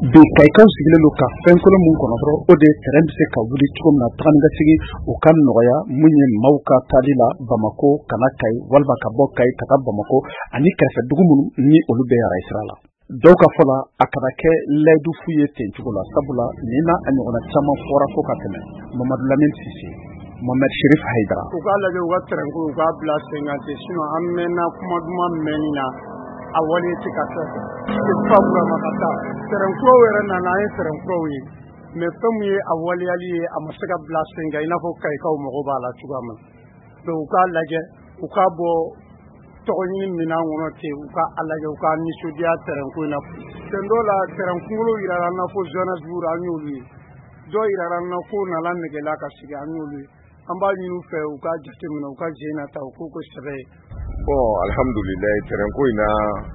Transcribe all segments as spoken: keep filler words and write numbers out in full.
bi kayikaw sigilen don ka fɛn kolon mun kɔnɔ dɔrɔn o de terrain bɛ se ka wuli cogo min na taganikasigi o ka nɔgɔya mun ye maaw ka taali la Bamako kana Kayi walima ka bɔ Kayi ka taa Bamako ani kɛrɛfɛ dugu minnu ni olu bɛ arayi sira la. Dɔw ka fɔ la a kana kɛ layidu fu ye ten cogo la sabula ni na a ɲɔgɔnna caman fɔra fo ka tɛmɛ Mamadu Lamini Sise, Mohamed Sherif Haidara. U k'a lajɛ u ka terrain ko u k'a bila sen kan ten sinon an mɛnna kuma duman mɛnni na a wale tɛ ka kɛ fa Burama ka taa terrain kuraw yɛrɛ nana an ye terrain kuraw ye mais fɛn min ye a waleyali ye a ma se ka bila sen kan i n'a fɔ Kayikaw mago b'a la cogoya min na donc u k'a lajɛ u k'a bɔ tɔgɔ ɲini minɛn kɔnɔ ten u ka a lajɛ u ka nisɔndiya terrain ko in na sen dɔ la terrain kunkolo yirala an na ko Johannesburg an y'olu ye dɔw yirala an na ko Nala negela ka sigi an y'olu ye an b'a ɲini u fɛ u ka jateminɛ u ka jɛ na ta u k'u ko sɛbɛ ye. Bon alhamdulillah terrain ko in na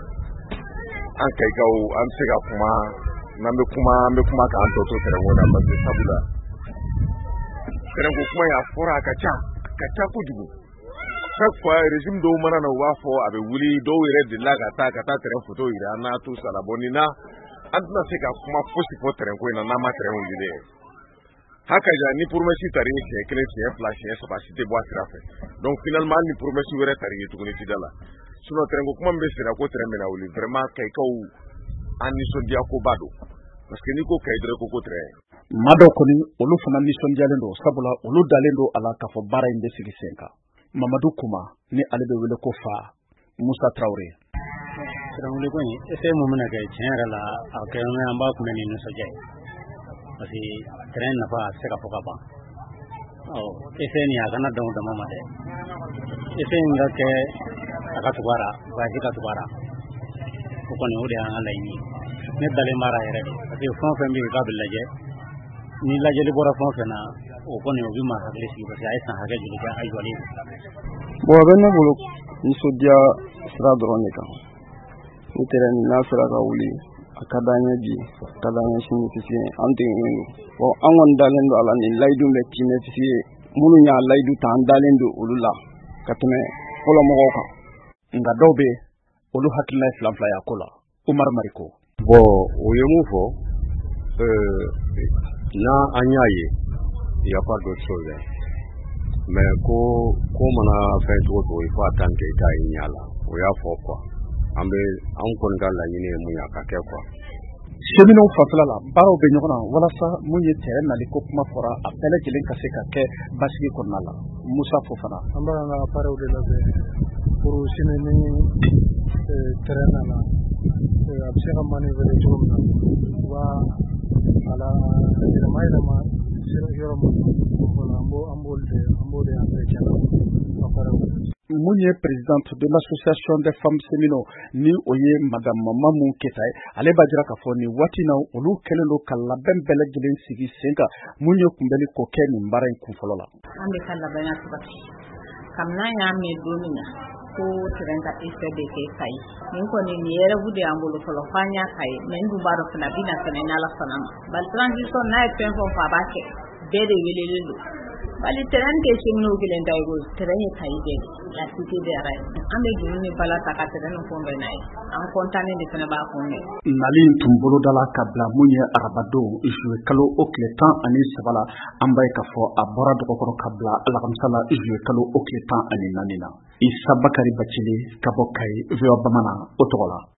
an Kayikaw an bɛ se ka kuma n'an bɛ kuma an bɛ kuma k'an tɔ to terrain ko in na parce que sabula terrain ko kuma y'a fɔra a ka ca a ka ca kojugu chaque fois régime dɔw mana na u b'a fɔ a bɛ wuli dɔw yɛrɛ delila ka taa ka taa terrain photo yira an na tout ça la bon nin na an tɛna se ka kuma fosi fɔ terrain ko in na n'an ma terrain wuli dɛ. Hakaja ni promesse tari ni siɲɛ kelen siɲɛ fila siɲɛ saba si tɛ bɔ a sira fɛ donc finalement ni promesse wɛrɛ tari ye tuguni tida la sinon terrain ko kuma min bɛ senna ko terrain bɛna wuli vraiment Kayikaw an nisɔndiya koba don parce que ni ko Kayi dɔrɔn ko ko terrain. Maa dɔw kɔni olu fana nisɔndiyalen don sabula olu dalen don a la k'a fɔ baara in bɛ sigi sen kan. Mamadu Kuma ni ale bɛ wele ko fa Musa Traore. Terrain wuli ko in essaye mun bɛna kɛ tiɲɛ yɛrɛ la a kɛ an b'a kunbɛn ni nisɔndiya ye parce que terrain nafa a tɛ se ka fɔ ka ban essaye nin a kana dan o dama ma dɛ essaye in ka kɛ a ka tugu a la voyage ka tugu a la o kɔni o de y'an ka laɲini ne dalen b'a la yɛrɛ de parce que fɛn o fɛn bɛ yen k'a bɛ lajɛ ni lajɛli bɔra fɛn o fɛn na o kɔni o bɛ maa hakili sigi parce que a ye san hakɛ joli kɛ a jɔlen bon a bɛ ne bolo nisɔndiya sira dɔrɔn de kan ni terrain n'a sera ka wuli a ka d'an ye bi a ka d'an ye sini parce que an degunnen don bon an kɔni dalen don a la nin layidu bɛ tiimɛ parce que minnu y'a layidu ta an dalen don olu la ka tɛmɛ fɔlɔ mɔgɔw kan nka dɔw bɛ olu hakilina ye fila fila y'a ko la Umar Mariko. Bon o ye mun fɔ n'a an y'a ye il y a pas d'autre chose mais ko ko mana fɛn cogo cogo il faut attendre que i k'a ye ɲɛ la o y'a fɔ quoi an bɛ an kɔni ka laɲini ye mun ye a ka kɛ quoi. Cheminot fanfɛla la baaraw bɛ ɲɔgɔn na walasa mun ye terrain nali ko kuma fɔra a bɛɛ lajɛlen ka se ka kɛ basigi kɔnɔna la Musa Fofana. An b'a ka appareil de labɛn pour sini ni terrain nana a bɛ se ka manœuvrer cogo min na u b'a a la yɛlɛma yɛlɛma yɔrɔ min voilà an b'o an b'o de an b'o de entretien na appareil. Mun ye présidente de l'association des femmes Cheminot ni o ye madame Mamou Keta ye ale b'a jira k'a fɔ nin waati na olu kɛlen don ka labɛn bɛɛ lajɛlen sigi sen kan mun ye kunbɛnni ko kɛ nin baara in kun fɔlɔ la. An bɛ ka labɛn sabati kabini an y'a mɛn don min na ko terrain ka essai bɛ kɛ Kayi nin kɔni nin yɛrɛ bu de y'an bolo fɔlɔ f'an y'a Kayi mais n dun b'a dɔn fana a bɛna fɛnɛ n'Ala sɔnna ma bari transition n'a ye fɛn fɛn fɔ a b'a kɛ bɛɛ de welelen don bali terrain tɛ Cheminot kelen ta ye ko terrain ye Kayi bɛɛ la cité de arayi an bɛ juru ni bala ta ka terrain nin kunbɛn n'a ye an content de fana b'a kunbɛn. Nali tun bolodala ka bila mun ye arabadon juillet kalo o tile tan ani saba la an b'a ye k'a fɔ a bɔra dɔgɔkɔrɔ ka bila alamisa la juillet kalo o tile tan ani naani na Isa Bakari Bacili ka bɔ Kayi V O A Bamanan o tɔgɔ la.